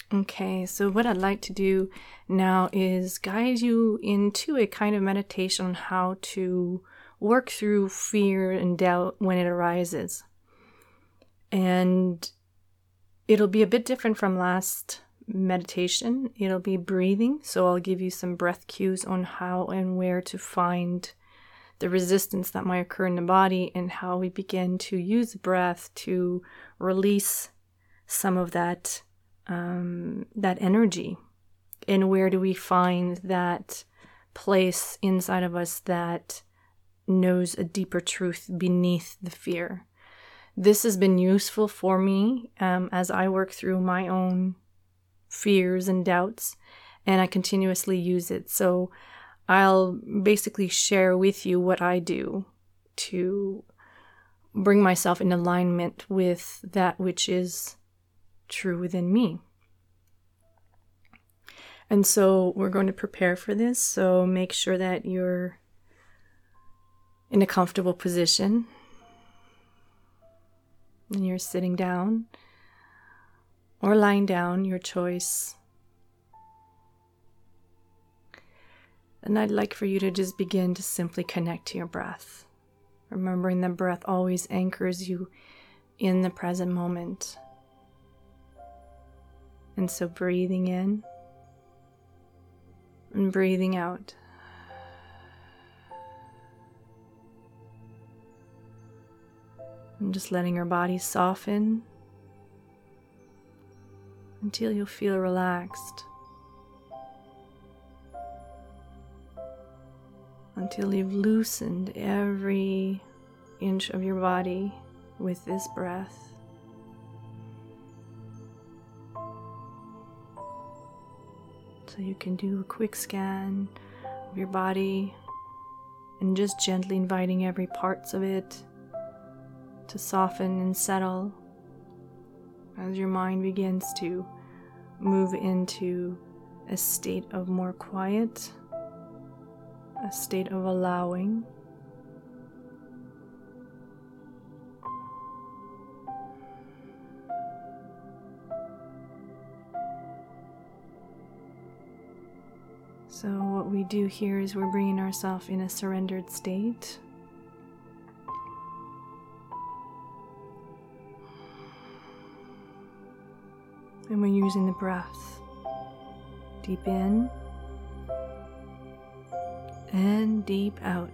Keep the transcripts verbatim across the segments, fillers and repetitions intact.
Okay, so what I'd like to do now is guide you into a kind of meditation on how to work through fear and doubt when it arises. And it'll be a bit different from last meditation. It'll be breathing, so I'll give you some breath cues on how and where to find the resistance that might occur in the body and how we begin to use breath to release some of that um, that energy. And where do we find that place inside of us that knows a deeper truth beneath the fear? This has been useful for me um, as I work through my own fears and doubts, and I continuously use it. So I'll basically share with you what I do to bring myself in alignment with that which is true within me. And so we're going to prepare for this. So make sure that you're in a comfortable position and you're sitting down or lying down, your choice. And I'd like for you to just begin to simply connect to your breath, remembering that breath always anchors you in the present moment. And so breathing in and breathing out. And just letting your body soften until you feel relaxed. Until you've loosened every inch of your body with this breath. So you can do a quick scan of your body and just gently inviting every parts of it to soften and settle as your mind begins to move into a state of more quiet, a state of allowing. So what we do here is we're bringing ourselves in a surrendered state. And we're using the breath. Deep in and deep out.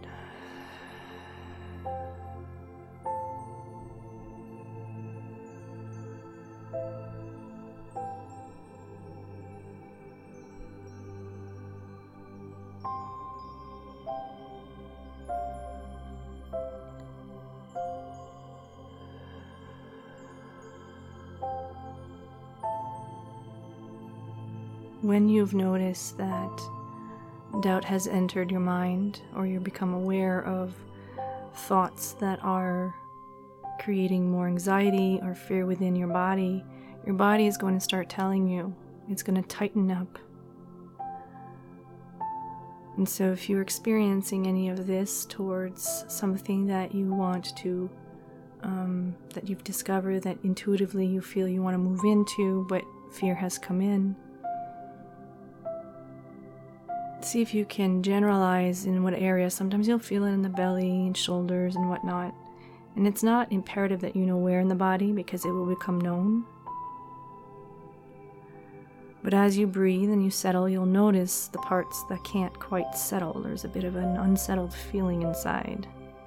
When you've noticed that doubt has entered your mind, or you become aware of thoughts that are creating more anxiety or fear within your body, your body is going to start telling you. It's going to tighten up. And so if you're experiencing any of this towards something that you want to, um, that you've discovered that intuitively you feel you want to move into, but fear has come in, see if you can generalize in what area. Sometimes you'll feel it in the belly and shoulders and whatnot. And it's not imperative that you know where in the body, because it will become known. But as you breathe and you settle, you'll notice the parts that can't quite settle. There's a bit of an unsettled feeling inside.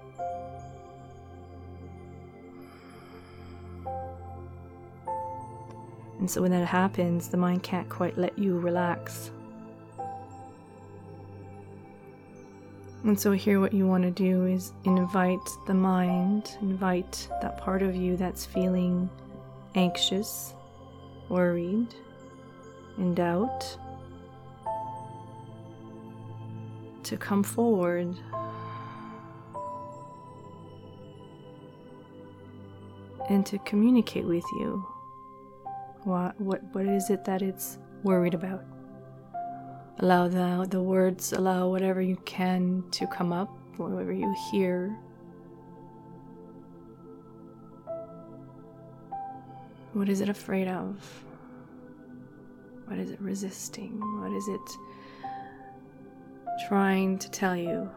And so when that happens, the mind can't quite let you relax. And so here what you want to do is invite the mind, invite that part of you that's feeling anxious, worried, in doubt, to come forward and to communicate with you. What, what, what is it that it's worried about? Allow the, the words, allow whatever you can to come up, whatever you hear. What is it afraid of? What is it resisting? What is it trying to tell you?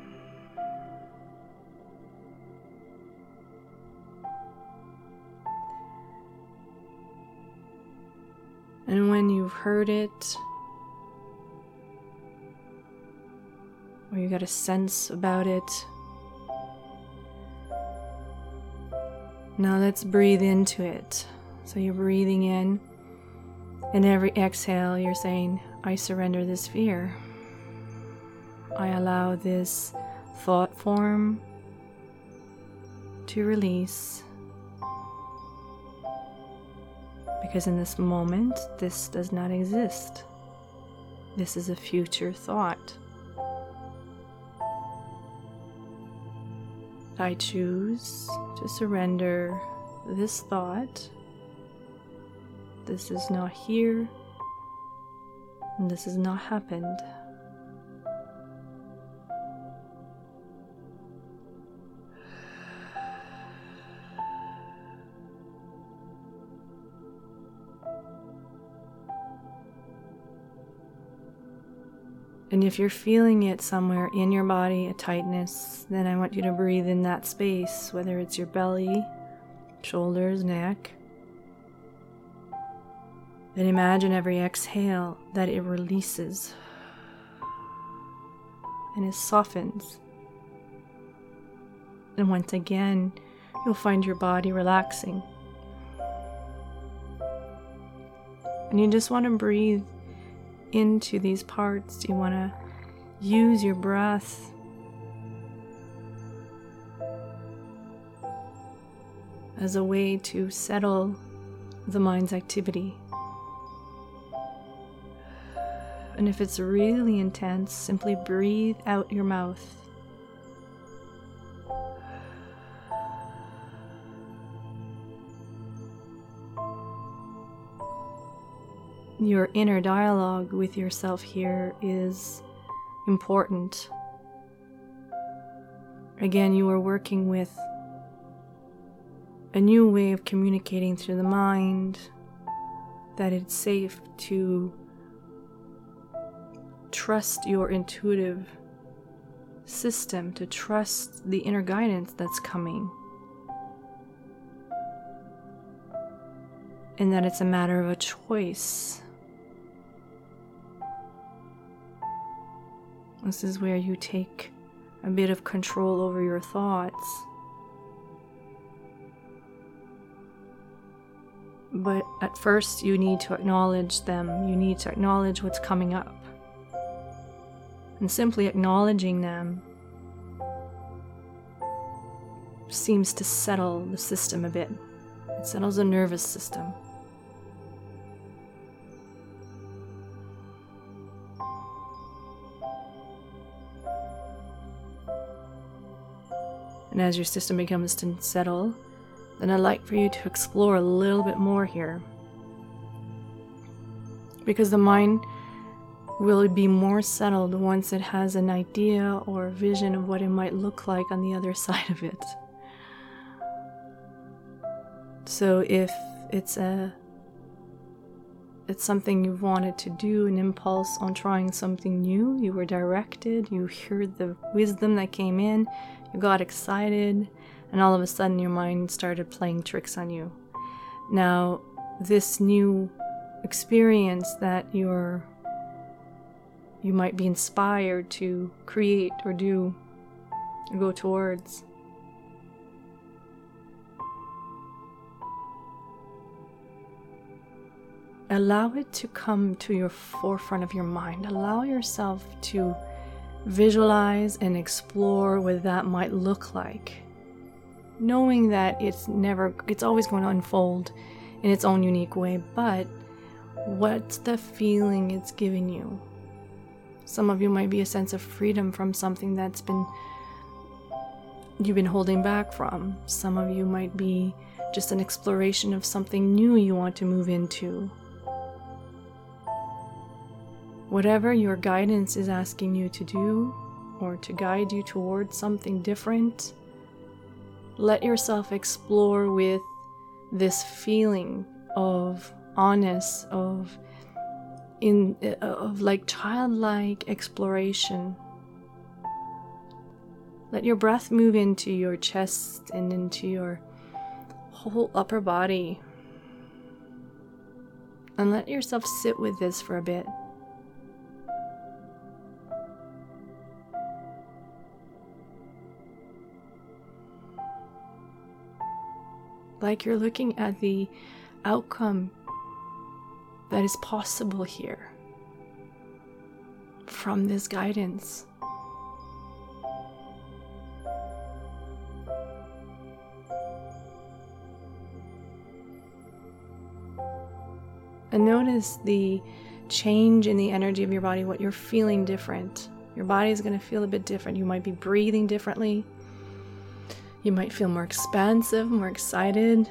And when you've heard it, or you got a sense about it, now let's breathe into it. So you're breathing in, and every exhale you're saying, I surrender this fear. I allow this thought form to release. Because in this moment, this does not exist. This is a future thought. I choose to surrender this thought. This is not here, and this has not happened. And if you're feeling it somewhere in your body, a tightness, then I want you to breathe in that space, whether it's your belly, shoulders, neck. Then imagine every exhale that it releases and it softens. And once again, you'll find your body relaxing. And you just want to breathe into these parts. You want to use your breath as a way to settle the mind's activity. And if it's really intense, simply breathe out your mouth. Your inner dialogue with yourself here is important. Again, you are working with a new way of communicating through the mind, that it's safe to trust your intuitive system, to trust the inner guidance that's coming, and that it's a matter of a choice. This is where you take a bit of control over your thoughts. But at first, you need to acknowledge them. You need to acknowledge what's coming up. And simply acknowledging them seems to settle the system a bit. It settles the nervous system. And as your system becomes to settle, then I'd like for you to explore a little bit more here. Because the mind will be more settled once it has an idea or a vision of what it might look like on the other side of it. So if it's a it's something you've wanted to do, an impulse on trying something new, you were directed, you heard the wisdom that came in, you got excited, and all of a sudden your mind started playing tricks on you. Now, this new experience that you're you might be inspired to create or do or go towards, allow it to come to your forefront of your mind. Allow yourself to visualize and explore what that might look like, knowing that it's never, it's always going to unfold in its own unique way, but what's the feeling it's giving you? Some of you might be a sense of freedom from something that's been, you've been holding back from. Some of you might be just an exploration of something new you want to move into. Whatever your guidance is asking you to do, or to guide you towards something different, let yourself explore with this feeling of honest, of in uh, of like childlike exploration. Let your breath move into your chest and into your whole upper body. And let yourself sit with this for a bit. Like you're looking at the outcome that is possible here from this guidance. And notice the change in the energy of your body, what you're feeling different. Your body is going to feel a bit different. You might be breathing differently. You might feel more expansive, more excited.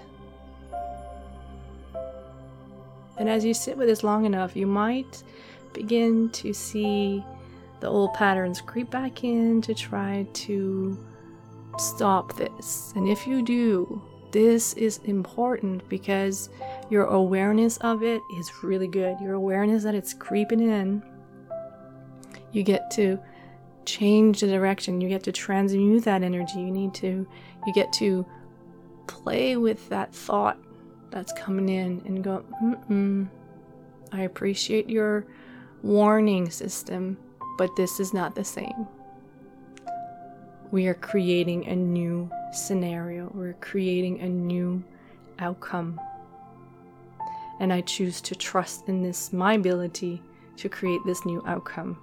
And as you sit with this long enough, you might begin to see the old patterns creep back in to try to stop this. And if you do, this is important because your awareness of it is really good. Your awareness that it's creeping in, you get to change the direction. You get to transmute that energy. You need to, you get to play with that thought that's coming in and go, mm-mm, I appreciate your warning system, but this is not the same. We are creating a new scenario. We're creating a new outcome. And I choose to trust in this, my ability to create this new outcome.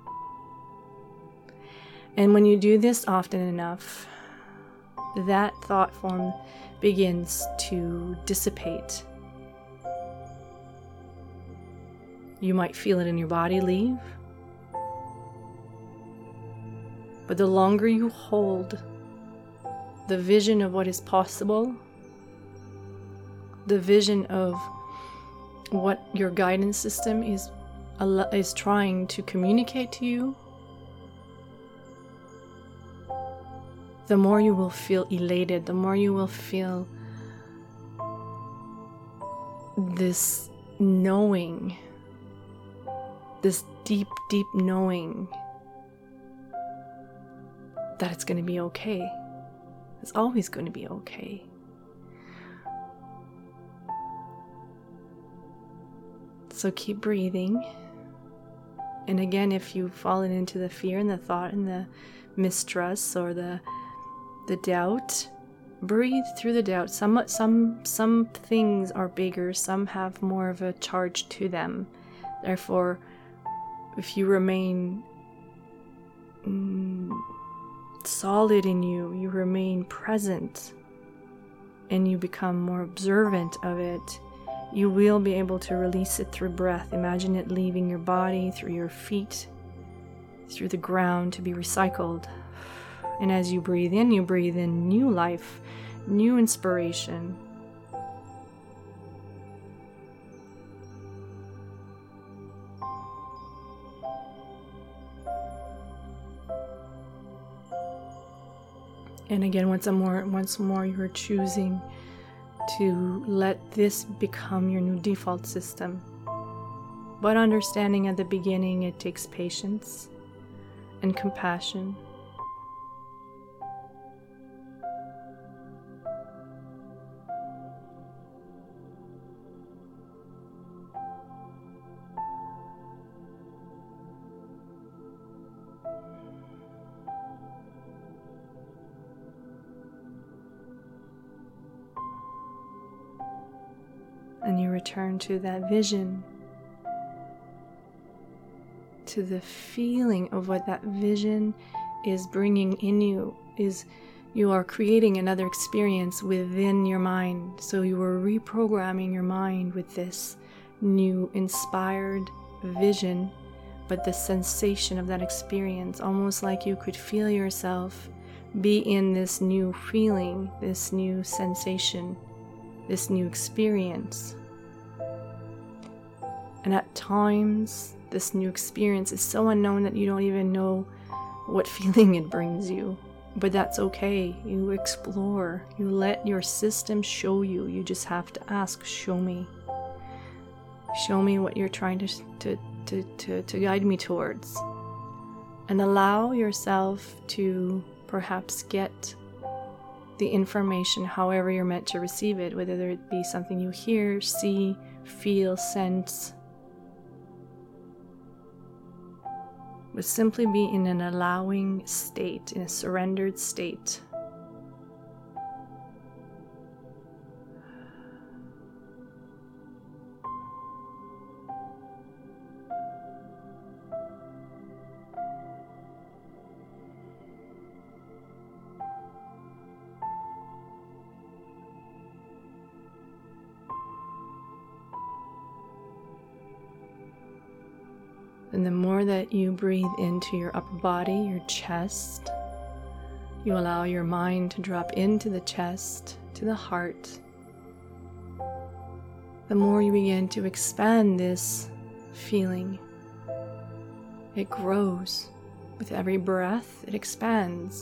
And when you do this often enough, that thought form begins to dissipate. You might feel it in your body leave. But the longer you hold the vision of what is possible, the vision of what your guidance system is, is trying to communicate to you, the more you will feel elated, the more you will feel this knowing, this deep, deep knowing that it's going to be okay. It's always going to be okay. So keep breathing. And again, if you've fallen into the fear and the thought and the mistrust or the the doubt, breathe through the doubt. Some some some things are bigger, some have more of a charge to them. Therefore, if you remain mm, solid in you, you remain present, and you become more observant of it, you will be able to release it through breath. Imagine it leaving your body, through your feet, through the ground to be recycled. And as you breathe in, you breathe in new life, new inspiration. And again, once more, once more, you're choosing to let this become your new default system. But understanding at the beginning, it takes patience and compassion. And you return to that vision, to the feeling of what that vision is bringing in you. Is you are creating another experience within your mind. So you are reprogramming your mind with this new inspired vision, but the sensation of that experience, almost like you could feel yourself be in this new feeling, this new sensation, this new experience. And at times, this new experience is so unknown that you don't even know what feeling it brings you. But that's okay. You explore. You let your system show you. You just have to ask, show me. Show me what you're trying to, to, to, to, to guide me towards. And allow yourself to perhaps get the information however you're meant to receive it, whether it be something you hear, see, feel, sense. But simply be in an allowing state, in a surrendered state. And the more that you breathe into your upper body, your chest, you allow your mind to drop into the chest, to the heart. The more you begin to expand this feeling, it grows. With every breath, it expands.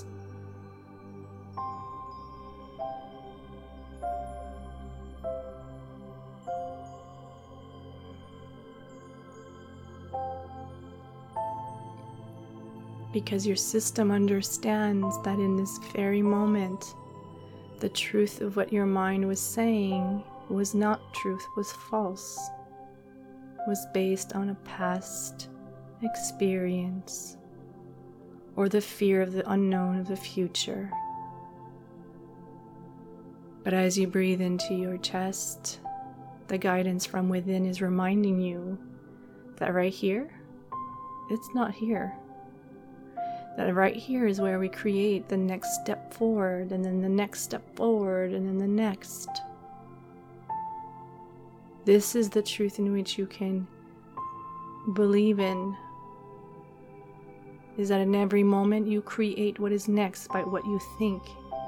Because your system understands that in this very moment, the truth of what your mind was saying was not truth, was false, was based on a past experience or the fear of the unknown of the future. But as you breathe into your chest, the guidance from within is reminding you that right here, it's not here. That right here is where we create the next step forward, and then the next step forward, and then the next. This is the truth in which you can believe in, is that in every moment you create what is next by what you think,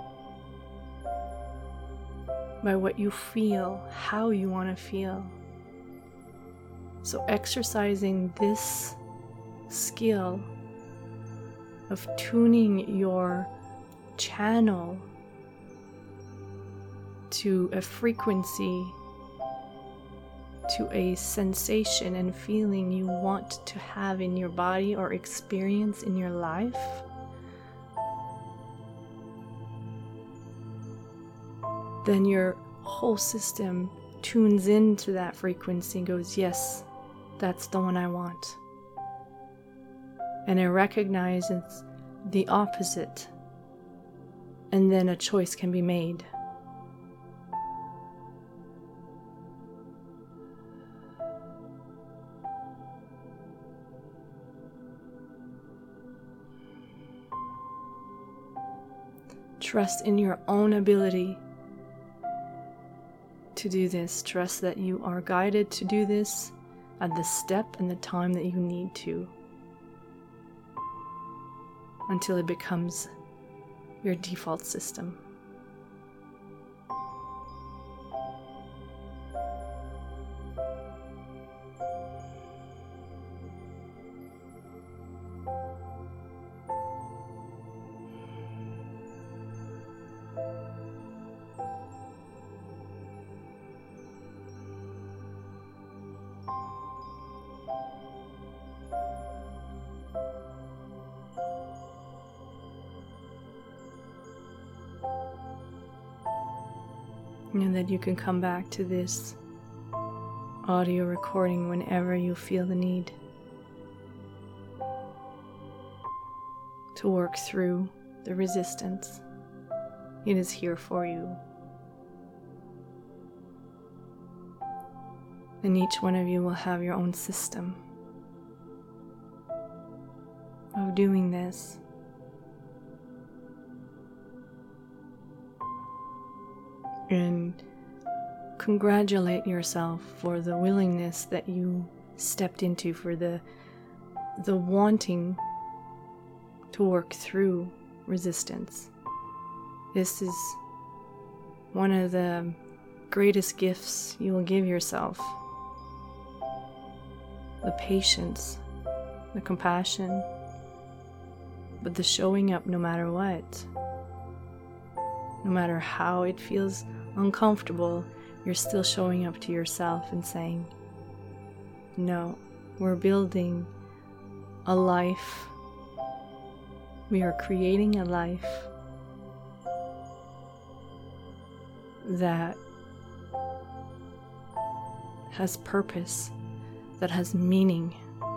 by what you feel, how you want to feel. So exercising this skill of tuning your channel to a frequency, to a sensation and feeling you want to have in your body or experience in your life, then your whole system tunes into that frequency and goes, yes, that's the one I want. And it recognizes the opposite, and then a choice can be made. Trust in your own ability to do this. Trust that you are guided to do this at the step and the time that you need to, until it becomes your default system. And that you can come back to this audio recording whenever you feel the need to work through the resistance. It is here for you. And each one of you will have your own system of doing this. And congratulate yourself for the willingness that you stepped into, for the the wanting to work through resistance. This is one of the greatest gifts you will give yourself. The patience, the compassion, but the showing up no matter what. No matter how it feels uncomfortable, you're still showing up to yourself and saying, no, We're building a life. We are creating a life that has purpose, that has meaning,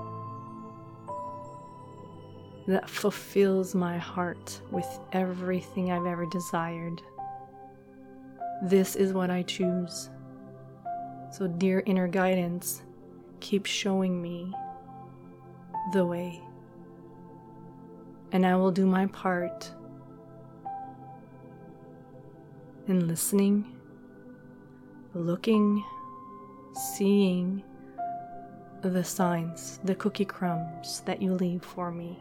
that fulfills my heart with everything I've ever desired. This is what I choose. So, dear inner guidance, keep showing me the way. And I will do my part in listening, looking, seeing the signs, the cookie crumbs that you leave for me.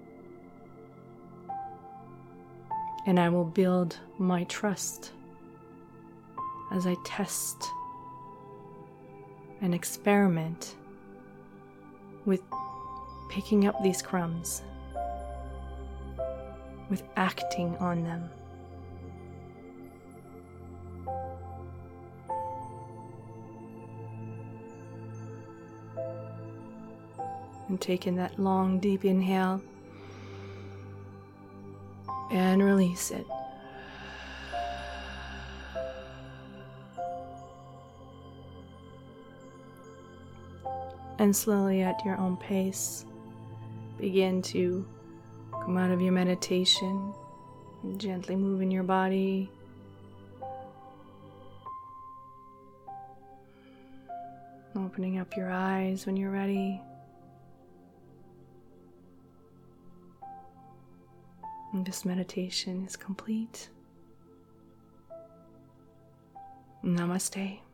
And I will build my trust as I test and experiment with picking up these crumbs, with acting on them. And taking that long, deep inhale and release it. And slowly, at your own pace, begin to come out of your meditation, gently moving your body, opening up your eyes when you're ready. And this meditation is complete. Namaste.